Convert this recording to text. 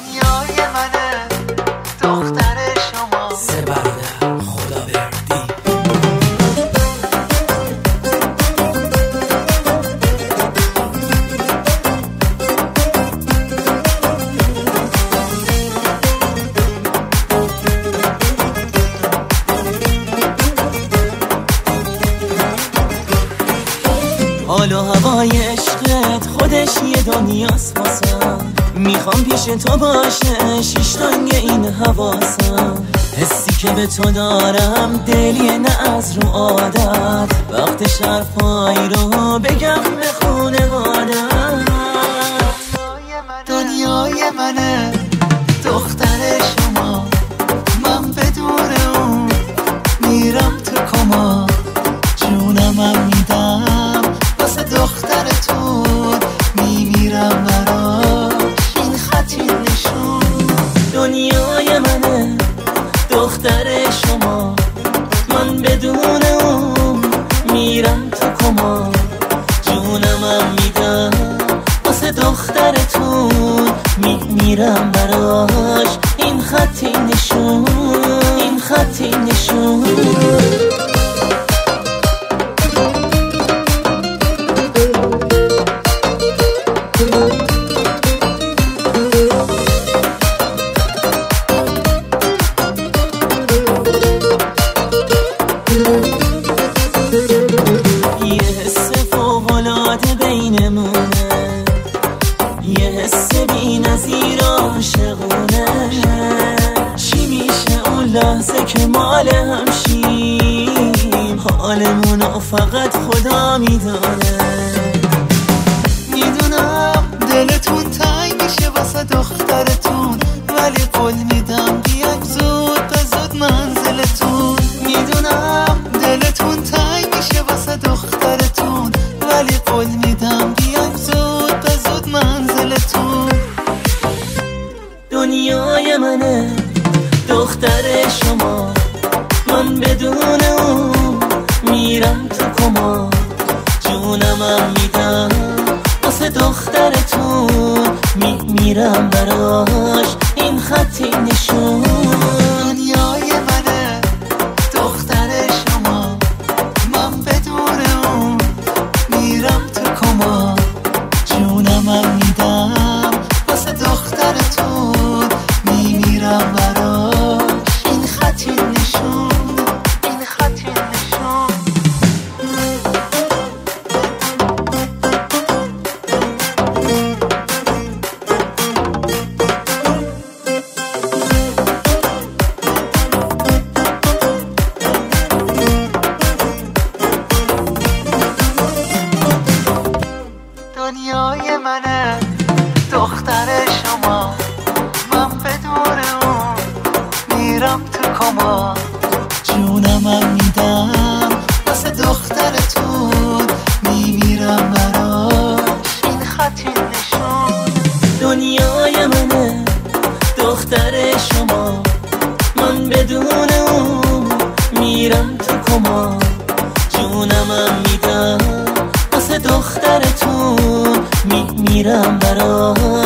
دنیای منه دختر شما. سه برادر خداوردی. حال و هوای عشقت خودش یه دنیاست واسم. میخوام پیش تو باشه شیشتانگ این حواسم. حسی که به تو دارم دلیه نه از رو عادت. وقت شرفایی رو بگم به خونوادت. دنیای منه دختر شما. من بدون اون میرم تو کما. جونمم میدم واسه دخترتون. میمیرم براش این خطی نشون. دنیای منه دختر شما. من بدون اون میرم تو کما. جونمم میدم واسه دخترتون. میمیرم براش این خطی نشون. این خطی نشون. یه حس فوق‌العاده بینمونه. یه حس بی‌نظیر عاشقونه. چی میشه اون لحظه که مال هم شیم؟ حالمونو فقط خدا میدونه. میدونم دلتون تنگ میشه واسه دخترتون. ولی قول میدم بیایم زود به زود منزلتون. میدونم دلتون تنگ میشه واسه دخترتون. ولی قول میدم بیایم زود به زود منزلتون. دنیای منه دختر شما. من بدون اون میرم تو کما. جونمم میدم واسه دخترتون. میمیرم براش این خطی نشون. دنیای منه دختر شما. من بدون اون میرم تو کما. جونمم میدم واسه دخترتون. میمیرم براش این خطی نشون. این خطی نشون. دنیای منه دختر شما. من بدون اون میرم تو کما. جونمم میدم واسه دخترتون. میمیرم براش این خطی نشون. دنیای منه دختر شما. من بدون اون میرم تو کما. جونمم میدم واسه دخترتون. میمیرم براش